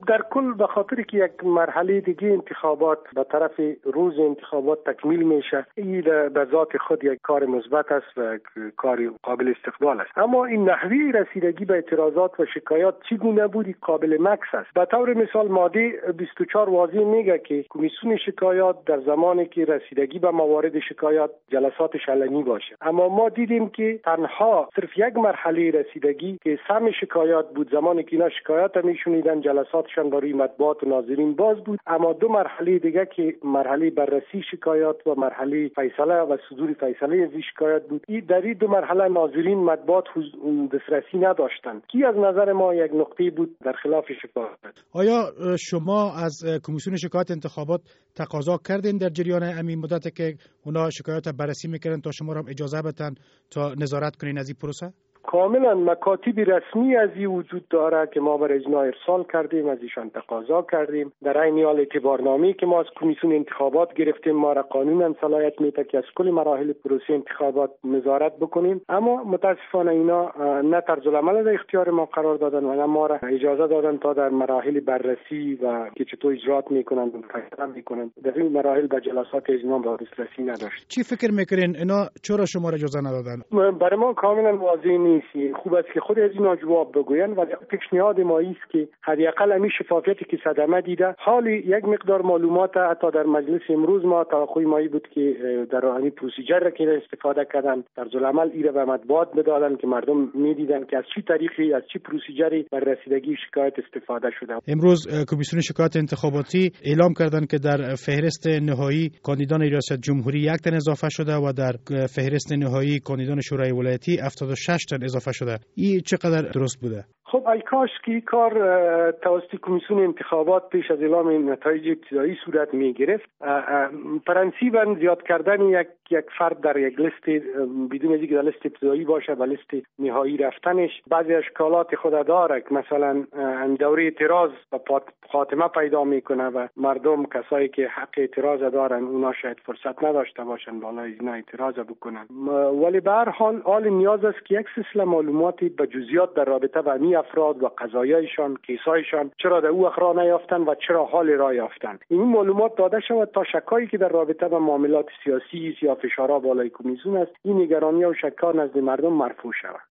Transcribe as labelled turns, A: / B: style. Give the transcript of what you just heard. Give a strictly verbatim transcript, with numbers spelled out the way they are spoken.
A: در کل به خاطر که یک مرحله دیگه انتخابات به طرف روز انتخابات تکمیل میشه، این به ذات خود یک کار مثبت است و کار قابل استقبال است. اما این نحوه رسیدگی به اعتراضات و شکایات چگونه بودی قابل مکس است. به طور مثال ماده بیست و چهار واضح میگه که کمیسیون شکایات در زمانی که رسیدگی به موارد شکایات جلساتش علنی باشه. اما ما دیدیم که تنها صرف یک مرحله رسیدگی که سم شکایات بود، زمانی که اینا شکایات میشونیدن جلساتشان برای مطبوعات و ناظرین باز بود. اما دو مرحله دیگه که مرحله بررسی شکایات و مرحله فیصله و صدور فیصله از شکایات بود، این در این دو مرحله ناظرین مطبوعات دسترسی نداشتند که از نظر ما یک نقطه بود در خلاف شکایات.
B: آیا شما از کمیسیون شکایات انتخابات تقاضا کردین در جریان همین مدت که اونا شکایات بررسی میکردن تا شما را اجازه بدن تا نظارت کنین از این پروسه؟
A: کاملا مکاتب رسمی از این وجود داره که ما بر اجنا ارسال کردیم، از ایشان تقاضا کردیم. در این حال اعتبارنامه‌ای که ما از کمیسیون انتخابات گرفتیم، ما را قانونا صلاحیت میده که از کل مراحل پروسه انتخابات نظارت بکنیم. اما متاسفانه اینا نه طرز العمل در اختیار ما قرار دادن و نه ما را اجازه دادن تا در مراحل بررسی و که چطور اجرات میکنن و فیصله میکنن در این مراحل به جلسات اجنا با دسترسی نداشت.
B: چی فکر میکنین اینا چرا شما را اجازه ندادن؟
A: برای ما کاملا واضح نیست. خوب است که خود از اینا جواب بگوین، ولی پیشنهاد ما است که حداقل همین شفافیتی که صدمه دیده، حالی یک مقدار معلومات حتی در مجلس امروز ما توقع مایی بود که در همین پروسیجر را که استفاده کردن در العمل ایره به مطبوعات بدادن که مردم میدیدن که از چی طریقی از چی پروسیجری بر رسیدگی شکایت استفاده شده.
B: امروز کمیسیون شکایات انتخاباتی اعلام کردن که در فهرست نهایی کاندیدان ریاست جمهوری یک تن اضافه شده و در فهرست نهایی کاندیدان شورای ولایتی هفتاد و شش تن اضافه شده. این چقدر درست بوده؟
A: خب ای کاش که کار توسط کمیسیون انتخابات پیش از اعلام نتایج ابتدایی صورت می گرفت. پرنسیبا زیاد کردن یک یک فرد در یک لیست بدون از اینکه در لیست ابتدایی باشه و لیست نهایی رفتنش بعضی اشکالات خود داره که مثلا دوره اعتراض و خاتمه پیدا میکنه و مردم کسایی که حق اعتراض دارن اونا شاید فرصت نداشته باشن بالا از اینا اعتراض بکنن. ولی به هر حال حال نیاز است که یک سلسله معلوماتی به جزئیات در رابطه با این افراد و قضایایشان، کیسایشان چرا در او اخرا نیافتن و چرا حال را یافتن، این معلومات داده شود تا شکایی که در رابطه با معاملات سیاسی یا فشارها بالای کمیسیون است این نگرانی و شکار نزد مردم مرفوع شود.